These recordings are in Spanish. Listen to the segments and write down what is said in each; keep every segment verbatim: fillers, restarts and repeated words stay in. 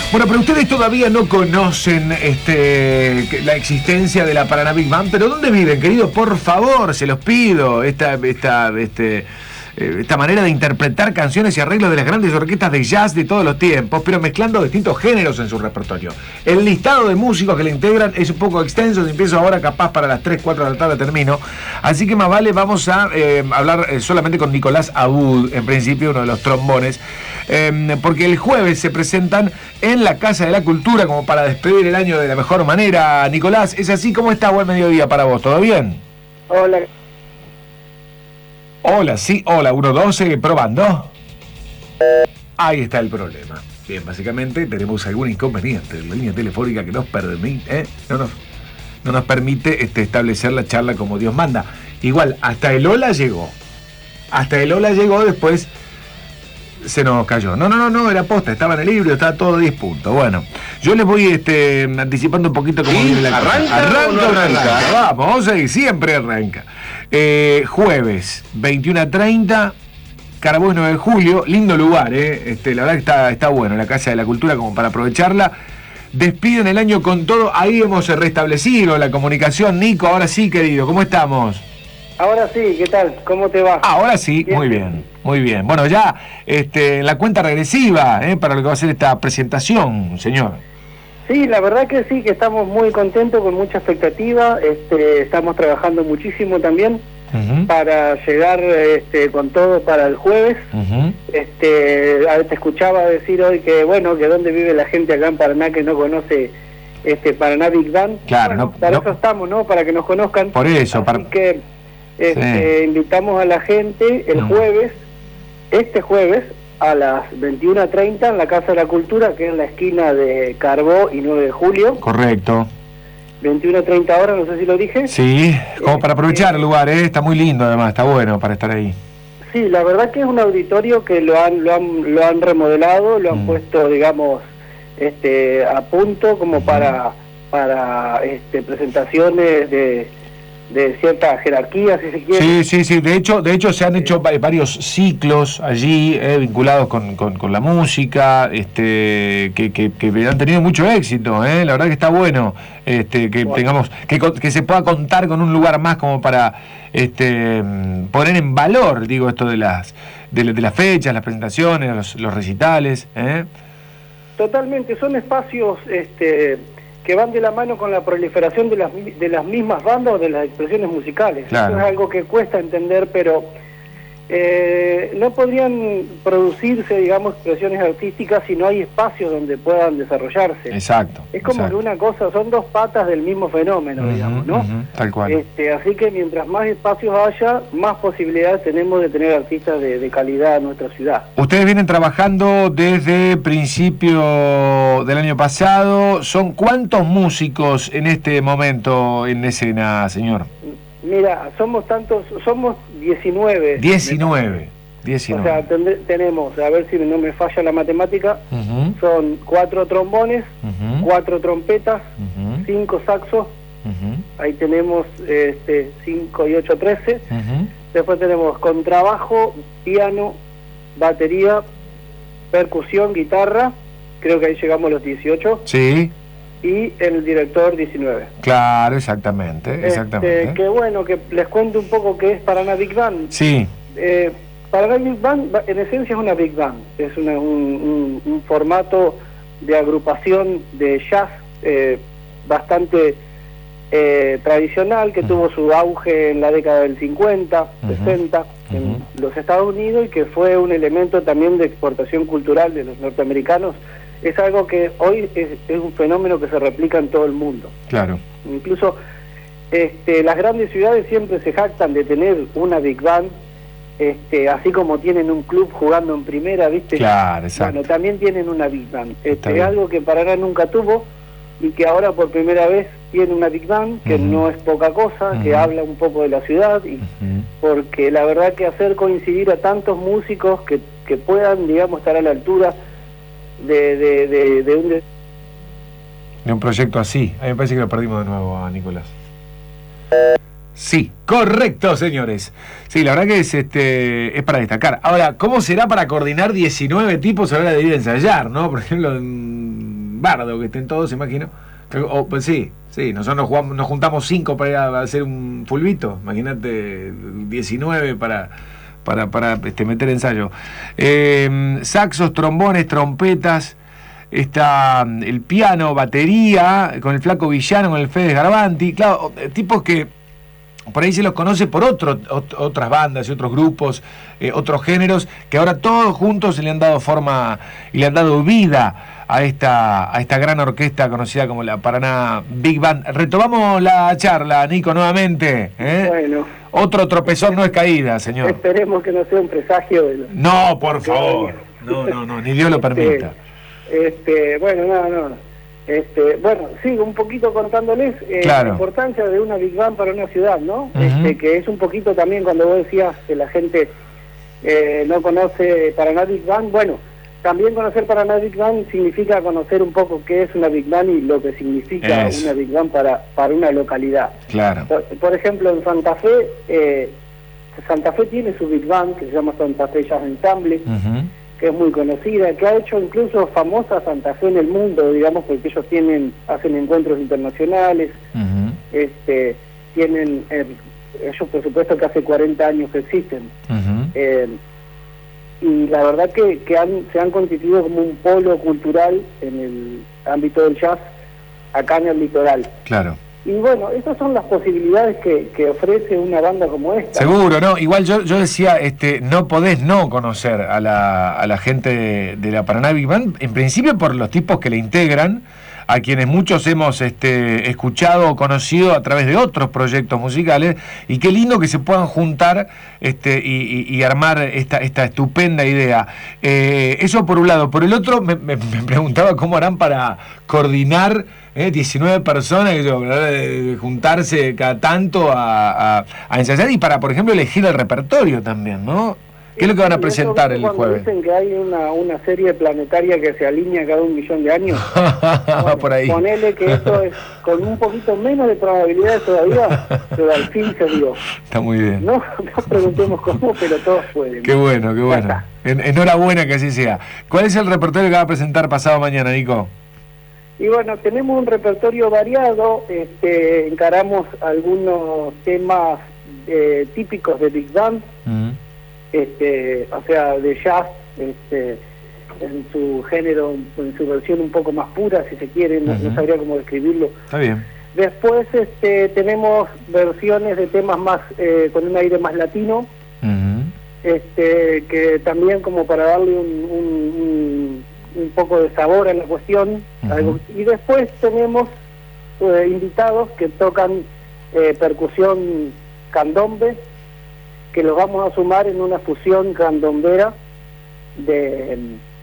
Bueno, pero ustedes todavía no conocen este, la existencia de la Paraná Big Band, pero ¿dónde viven, querido? Por favor, se los pido, esta, esta, este, esta manera de interpretar canciones y arreglos de las grandes orquestas de jazz de todos los tiempos, pero mezclando distintos géneros en su repertorio. El listado de músicos que le integran es un poco extenso, si empiezo ahora capaz para las tres, cuatro de la tarde termino, así que más vale vamos a eh, hablar eh, solamente con Nicolás Abud, en principio uno de los trombones, eh, porque el jueves se presentan en la Casa de la Cultura como para despedir el año de la mejor manera. Nicolás, ¿es así? ¿Cómo está? Buen mediodía para vos, ¿todo bien? Hola. Hola, sí, hola, uno doce, probando. Ahí está el problema. Bien, básicamente tenemos algún inconveniente en la línea telefónica que nos permite, ¿eh? no, nos, no nos permite este, establecer la charla como Dios manda. Igual, hasta el hola llegó. Hasta el hola llegó, después se nos cayó. No, no, no, no, era posta, estaba en el libro, estaba todo diez puntos. Bueno, yo les voy este, anticipando un poquito cómo viene la cosa. ¿Arranca? Arranca, ¿O no arranca? arranca. Vamos, vamos a ir, siempre arranca. Eh, jueves, veintiuno a treinta, Carabobo nueve de julio, lindo lugar, eh. este, la verdad que está, está bueno, la Casa de la Cultura como para aprovecharla. Despiden el año con todo, ahí hemos restablecido la comunicación. Nico, ahora sí, querido, ¿cómo estamos? Ahora sí, ¿qué tal? ¿Cómo te va? Ahora sí, Bien. muy bien, muy bien. Bueno, ya este, la cuenta regresiva eh, para lo que va a ser esta presentación, señor. Sí, la verdad que sí, que estamos muy contentos, con mucha expectativa. Este, estamos trabajando muchísimo también Uh-huh. para llegar este, con todo para el jueves. Uh-huh. Este, a ver, te escuchaba decir hoy que, bueno, que dónde vive la gente acá en Paraná que no conoce este Paraná Big Band. Claro, Bueno, no, para no, eso estamos, ¿no? Para que nos conozcan. por eso, Así para... que este, Sí. invitamos a la gente el Mm. jueves, este jueves, a las veintiuno a treinta en la Casa de la Cultura, que es en la esquina de Carbó y nueve de julio. Correcto. veintiuno a treinta horas, no sé si lo dije. Sí, como para aprovechar el lugar, ¿eh? Está muy lindo además, está bueno para estar ahí. Sí, la verdad que es un auditorio que lo han lo han, lo han remodelado, lo han Mm. puesto, digamos, este a punto como Mm. para para este presentaciones de, de cierta jerarquía, si se quiere. Sí, sí, sí. De hecho, de hecho se han hecho va- varios ciclos allí eh, vinculados con, con, con la música, este, que, que, que han tenido mucho éxito. Eh. La verdad que está bueno, este, que Bueno. tengamos, que, con- que se pueda contar con un lugar más como para este, mm, poner en valor, digo, esto de las, de, la- de las fechas, las presentaciones, los, los recitales. Eh. Totalmente, son espacios este que van de la mano con la proliferación de las mi- de las mismas bandas o de las expresiones musicales. Claro. Eso es algo que cuesta entender, pero eh, no podrían producirse, digamos, expresiones artísticas si no hay espacios donde puedan desarrollarse. Exacto. Es como exacto. que una cosa, son dos patas del mismo fenómeno, Ujú, digamos, ¿no? ujú, tal cual. Este, así que mientras más espacios haya, más posibilidades tenemos de tener artistas de, de calidad en nuestra ciudad. Ustedes vienen trabajando desde principio del año pasado. ¿Son cuántos músicos en este momento en escena, señor? Mira, somos tantos, somos diecinueve. diecinueve. O diecinueve. sea, tendré- tenemos, a ver si no me falla la matemática, Ujú, son cuatro trombones, ujú, cuatro trompetas, ujú, cinco saxos, ujú, ahí tenemos este cinco y ocho, trece. ujú. Después tenemos contrabajo, piano, batería, percusión, guitarra, creo que ahí llegamos a los dieciocho, Sí, y el director diecinueve. claro, exactamente, exactamente. Este, que bueno, que les cuento un poco qué es Paraná Big Band. Sí, Eh, Paraná Big Band, va- en esencia es una Big Band, es una- un, un- un formato de agrupación de jazz eh, bastante eh, tradicional, que Ujú. tuvo su auge en la década del cincuenta, Ujú. sesenta en Ujú. los Estados Unidos, y que fue un elemento también de exportación cultural de los norteamericanos. Es algo que hoy es, es un fenómeno que se replica en todo el mundo. claro. Incluso este, las grandes ciudades siempre se jactan de tener una Big Band, este, así como tienen un club jugando en primera, ¿viste? Claro, exacto. Bueno, también tienen una Big Band. Está Este, es bien. algo que Paraná nunca tuvo y que ahora por primera vez tiene una Big Band, que Ujú. no es poca cosa, que Ujú. habla un poco de la ciudad, y Ujú. porque la verdad que hacer coincidir a tantos músicos que, que puedan, digamos, estar a la altura de, de, de, de un... De un proyecto así. A mí me parece que lo perdimos de nuevo a Nicolás. Sí, correcto, señores. Sí, la verdad que es este es para destacar. Ahora, ¿cómo será para coordinar diecinueve tipos a la hora de ir a ensayar, no? Por ejemplo, en- bardo que estén todos, imagino. O, pues sí, sí, nosotros nos, jugamos, nos juntamos cinco para ir a hacer un fulbito, imagínate diecinueve para, para, para este, meter ensayo. Eh, saxos, trombones, trompetas, está el piano, batería, con el Flaco Villano, con el Fede Garbanti, claro, tipos que por ahí se los conoce por otro, ot, otras bandas y otros grupos, eh, otros géneros, que ahora todos juntos se le han dado forma y le han dado vida a esta, a esta gran orquesta conocida como la Paraná Big Band. Retomamos la charla, Nico, nuevamente. ¿eh? Bueno. Otro tropezón no es caída, señor. Esperemos que no sea un presagio de los... No, por favor. No, no, no, ni Dios lo permita. Este, este, bueno, no, no. Este, bueno, sigo un poquito contándoles eh, claro. la importancia de una Big Band para una ciudad, ¿no? Uh-huh. Este, que es un poquito también cuando vos decías que la gente eh, no conoce Paraná Big Band. Bueno, también conocer Paraná Big Band significa conocer un poco qué es una Big Band y lo que significa es. una Big Band para, para una localidad. Claro. Por, por ejemplo, en Santa Fe, eh, Santa Fe tiene su Big Band que se llama Santa Fe Jazz Ensemble. Uh-huh. Que es muy conocida, que ha hecho incluso famosa Santa Fe en el mundo, digamos, porque ellos tienen, hacen encuentros internacionales, uh-huh. este, tienen, eh, ellos por supuesto que hace cuarenta años que existen, uh-huh. eh, y la verdad que, que han, se han constituido como un polo cultural en el ámbito del jazz acá en el litoral. Claro. Y bueno, esas son las posibilidades que, que ofrece una banda como esta. Seguro, ¿no? Igual yo, yo decía, este, no podés no conocer a la, a la gente de, de la Paraná Big Band, en principio por los tipos que le integran, a quienes muchos hemos este, escuchado o conocido a través de otros proyectos musicales, y qué lindo que se puedan juntar este, y, y, y armar esta, esta estupenda idea. Eh, eso por un lado. Por el otro, me, me, me preguntaba cómo harán para coordinar eh, diecinueve personas, que yo, eh, juntarse cada tanto a, a, a ensayar y para, por ejemplo, elegir el repertorio también, ¿no? ¿Qué es lo que van a presentar el jueves? Dicen que hay una, una serie planetaria que se alinea cada un millón de años. Bueno, por ahí. Ponele que eso es con un poquito menos de probabilidades todavía, pero al fin se dio. Está muy bien. No, no preguntemos cómo, pero todos pueden. Qué bueno, qué bueno. En, enhorabuena que así sea. ¿Cuál es el repertorio que va a presentar pasado mañana, Nico? Y bueno, tenemos un repertorio variado. Este, encaramos algunos temas eh, típicos de Big Band. Uh-huh. Este, o sea, de jazz, este, en su género, en su versión un poco más pura, si se quiere, no, uh-huh. no sabría cómo describirlo. Está bien. Después este, tenemos versiones de temas más eh, con un aire más latino, uh-huh. este, que también como para darle un, un, un, un poco de sabor a la cuestión. Uh-huh. Algo. Y después tenemos eh, invitados que tocan eh, percusión candombe, que los vamos a sumar en una fusión candombera de,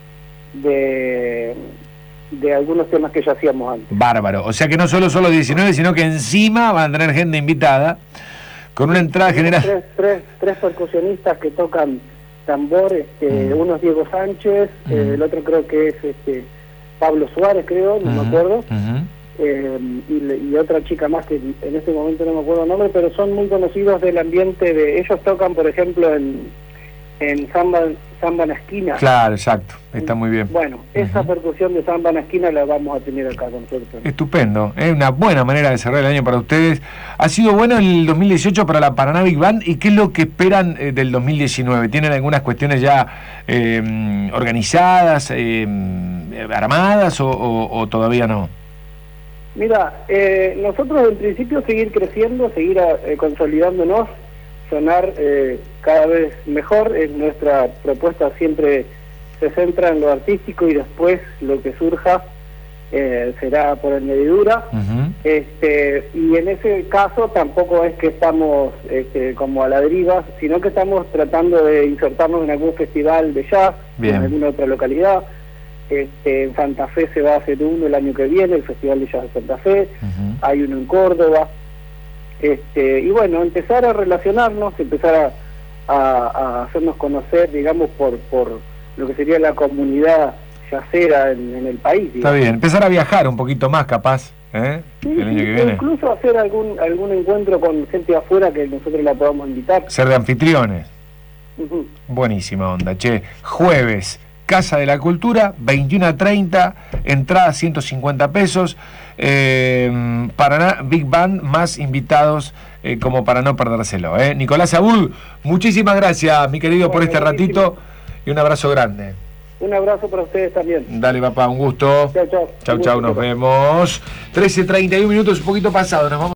de, de algunos temas que ya hacíamos antes. Bárbaro, o sea que no solo son los diecinueve, sino que encima van a tener gente invitada, con una entrada general. Tres, tres, tres percusionistas que tocan tambor, este, mm. uno es Diego Sánchez, mm. eh, el otro creo que es este Pablo Suárez, creo, no mm. me acuerdo. Mm-hmm. Eh, y, y otra chica más que en este momento no me acuerdo el nombre, pero son muy conocidos del ambiente de... Ellos tocan, por ejemplo, en, en Samba, Samba en la Esquina. Claro, exacto, está muy bien. Bueno, esa uh-huh. percusión de Samba en la Esquina la vamos a tener acá con nosotros. Estupendo, es una buena manera de cerrar el año para ustedes. Ha sido bueno el dos mil dieciocho para la Paraná Big Band, ¿y qué es lo que esperan eh, del dos mil diecinueve? ¿Tienen algunas cuestiones ya eh, organizadas, eh, armadas o, o, o todavía no? Mira, eh, nosotros en principio seguir creciendo, seguir eh, consolidándonos, sonar eh, cada vez mejor. En nuestra propuesta siempre se centra en lo artístico y después lo que surja eh, será por añadidura. Uh-huh. este, y en ese caso tampoco es que estamos este, como a la deriva, sino que estamos tratando de insertarnos en algún festival de jazz, Bien. en alguna otra localidad. Este, en Santa Fe se va a hacer uno el año que viene, el Festival de Jazz de Santa Fe, uh-huh. hay uno en Córdoba, este, y bueno, empezar a relacionarnos, empezar a, a, a hacernos conocer, digamos, por, por lo que sería la comunidad jazzera en, en el país. Digamos. Está bien, empezar a viajar un poquito más capaz, ¿eh? Sí, el año sí, que viene. Incluso hacer algún, algún encuentro con gente de afuera que nosotros la podamos invitar. Ser de anfitriones. Uh-huh. Buenísima onda, che. Jueves Casa de la Cultura, veintiuno a treinta, entrada ciento cincuenta pesos, eh, Paraná Big Band, más invitados eh, como para no perdérselo. Eh. Nicolás Abud, muchísimas gracias, mi querido, bueno, por este buenísimo ratito y un abrazo grande. Un abrazo para ustedes también. Dale, papá, un gusto. Chau, chau. Chau, chau, nos vemos. trece treinta y uno minutos, un poquito pasado, nos vamos.